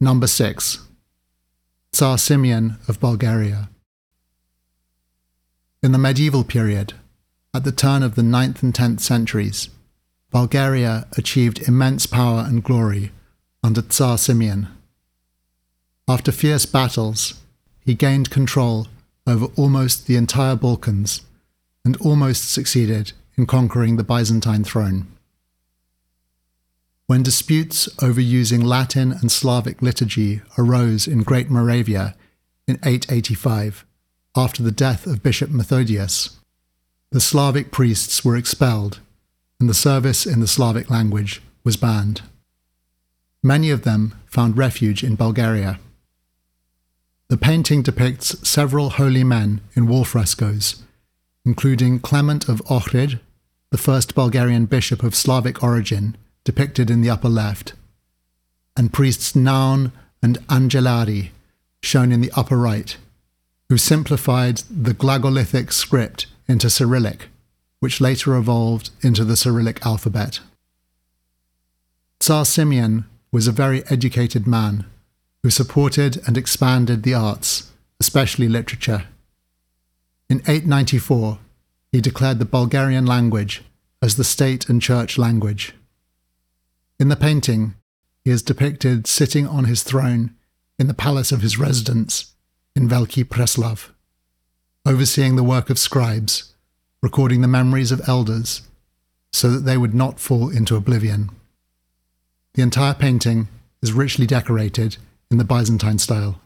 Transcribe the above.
Number 6. Tsar Simeon of Bulgaria. In the medieval period, at the turn of the 9th and 10th centuries, Bulgaria achieved immense power and glory under Tsar Simeon. After fierce battles, he gained control over almost the entire Balkans and almost succeeded in conquering the Byzantine throne. When disputes over using Latin and Slavic liturgy arose in Great Moravia in 885, after the death of Bishop Methodius, the Slavic priests were expelled and the service in the Slavic language was banned. Many of them found refuge in Bulgaria. The painting depicts several holy men in wall frescoes, including Clement of Ohrid, the first Bulgarian bishop of Slavic origin, depicted in the upper left, and priests Naun and Angelari, shown in the upper right, who simplified the Glagolithic script into Cyrillic, which later evolved into the Cyrillic alphabet. Tsar Simeon was a very educated man who supported and expanded the arts, especially literature. In 894, he declared the Bulgarian language as the state and church language. In the painting, he is depicted sitting on his throne in the palace of his residence in Veliki Preslav, overseeing the work of scribes, recording the memories of elders so that they would not fall into oblivion. The entire painting is richly decorated in the Byzantine style.